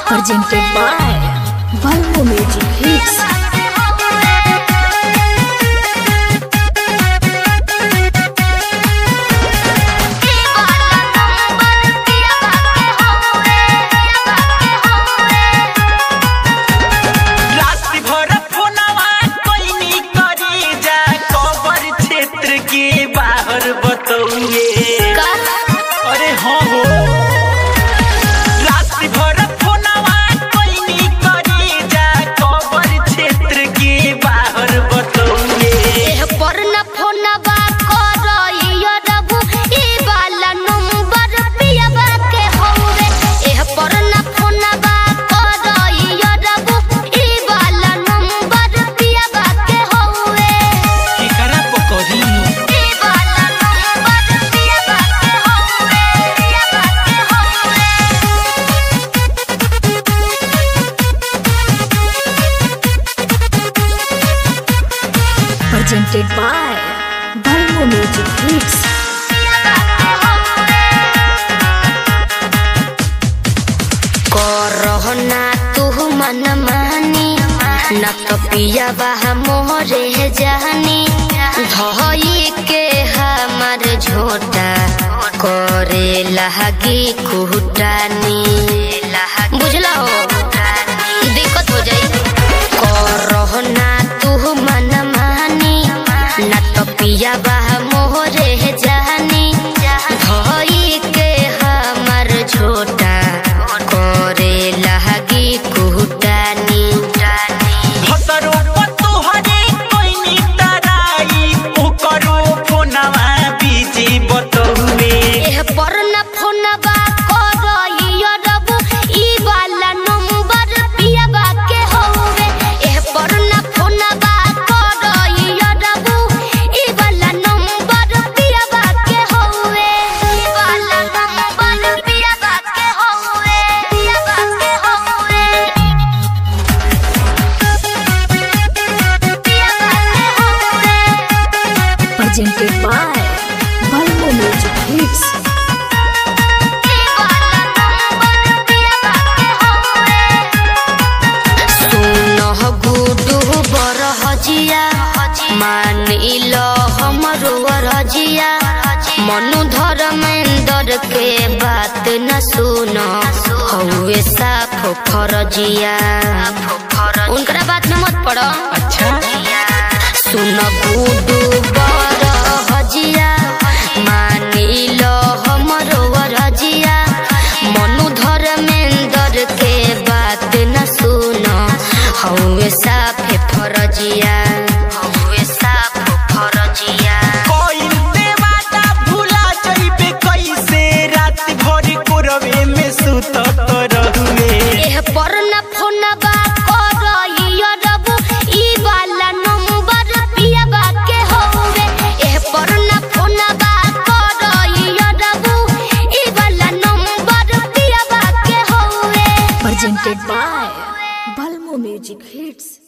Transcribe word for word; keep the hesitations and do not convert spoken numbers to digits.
presented by Balmo Music Hits. अरे हाँ हो रात भर फोनवा कोई करी जा खबर क्षेत्र के बाहर बतौले पर न फोनवा करइयो रबू ई वाला नंबर पियबा के होवे एह पर न फोनवा करइयो रबू ई वाला नंबर पियबा के होवे केकरा पकड़ी ई वाला नंबर पियबा के होवे पियबा के होवे Presented by Balmo Music Hits. करहना तू मन मानी न तो पियबा मोरे जानी धई के हमार झोटा करे लगी कुटानी बुझला हो दिक्कत हो जाई करहना तू मन मानी न तो पियबा मोरे जानी धई के हमार झोटा करे लगी कुटानी हतरो पतोहरे कोई तराई ओकरो फोनवा बीजी बतौले एह पर न फोनवा करइयो रबू ई वाला नंबर पियबा के होवे एह पर न फोनवा करइयो रबू ई वाला नंबर पियबा के होवे ई वाला नंबर पियबा के होवे पियबा के होवे पियबा के होवे Presented by Balmo Music Hits. सुनह गुडू बर हजिया मानिल हमरो रजिया मनु धर्मेंद्र के बात न सुन हौवे साफ फरजिया उनकरा बात में मत पड़ो अच्छा सुन गुडू बर हजिया मानिल हमरो रजिया मनु धर्मेंद्र के बात न सुन हौवे साफ फरजिया हौवे साफ फरजिया कोई देवाता भूला जइबे कैसे रात भर कोरवे में सुतत रहुए एह पर न फोनवा करइयो रबू ई वाला नंबर पियबा के होवे एह पर न फोनवा करइयो रबू ई वाला नंबर पियबा के होवे Presented by Balmo Music Hits.